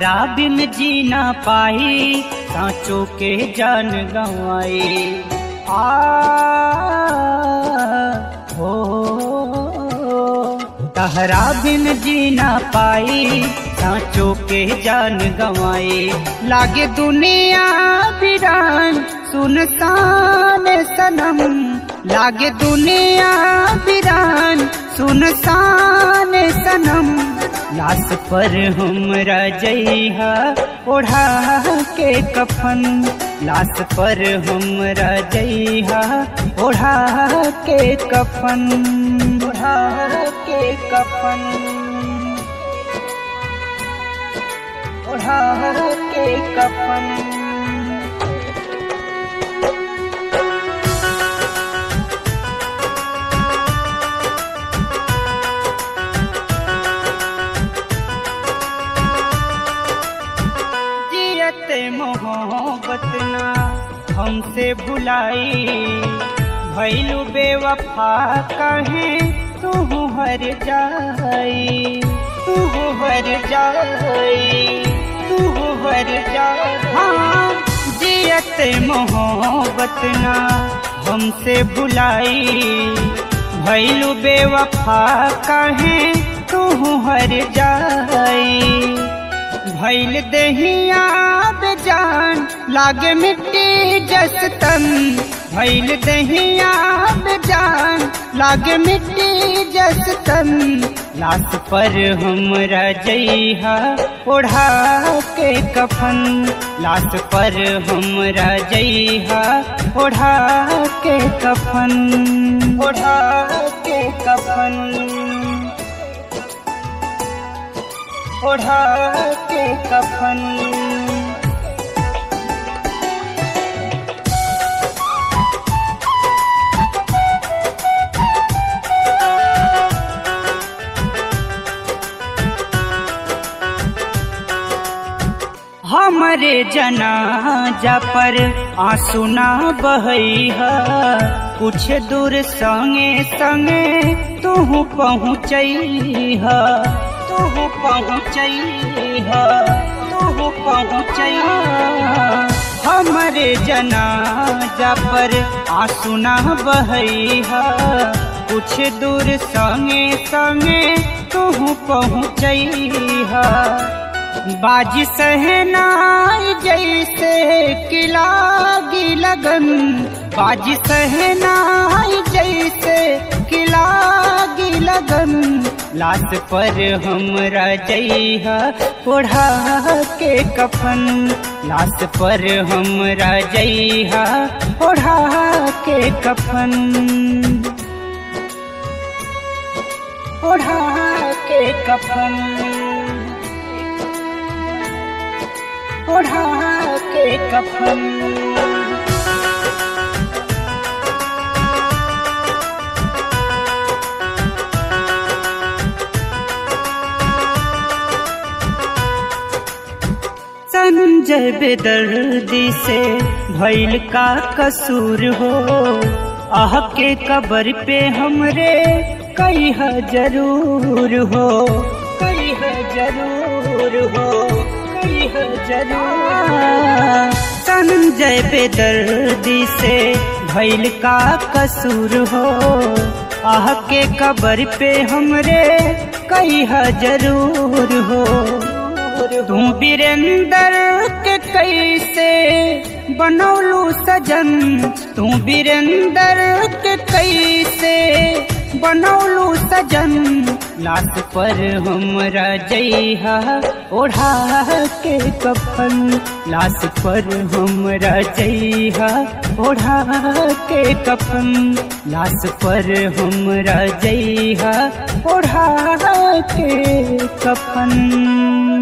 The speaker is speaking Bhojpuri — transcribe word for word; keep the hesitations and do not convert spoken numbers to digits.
तहरा बिन जी ना पाई सांचो के जान गंवाई। आ हो तहरा बिन जी ना पाई सांचो के जान गंवाई। लागे दुनिया वीरान सुनसान सनम, लागे दुनिया वीरान सुनसान सनम। लाश पर हमरा जइहा ओढ़ा के कफन, लाश पर हमरा जइहा ओढ़ा के कफन, ओढ़ा के कफन, ओढ़ा के कफन। मोहब्बत ना हमसे भुलाई, भइलू बेवफा कहे तू हर जाई, तू हर जाई, तू हर जाई। हाँ जियत मोहब्बत ना हमसे भुलाई, भइलू बेवफा कहे तू हर जाई। भइल दहिया बेजान लागे मिट्टी जस तन, भइल दहिया बेजान लागे मिट्टी जस तन। लाश पर हमरा जइहा ओढ़ा के कफन, लाश पर हमरा जइहा ओढ़ा के कफन, ओढ़ा के कफन, ओढ़ा के कफन। हमरे जनाजा पर आंसू ना बहैहा, कुछ दूर संगे संगे तू पहुँचैहा, तू पहुँचैहा, तू पहुँचैहा। हमरे जनाजा पर आंसू ना बहैहा, कुछ दूर संगे संगे तू पहुँचैहा। बाजी सहनाई जैसे किलागी लगन, बाजी सहनाई जैसे किलागी लगन। लाश पर हमरा जइहा ओढ़ा के कफन, लाश पर हमरा जइहा ओढ़ा के कफन, ओढ़ा के कफन, ओढ़ा के कफन। संजय बेदर्दी से भइल का कसूर हो, आह के कब्र पे हमरे कहिया जरूर हो, कहिया जरूर हो, कहिया जरूर। संजय बेदर्दी से भइल का कसूर हो, आह के कब्र पे हमरे कहिया जरूर हो। तू वीरेंद्र के कैसे बनौलू सजन, तू वीरेंद्र के कैसे बनौलू सजन। लाश पर हमरा जइहा ओढ़ा के कफन, लाश पर हमरा जइहा ओढ़ा के कफन, लाश पर हमरा जइहा ओढ़ा के कफन।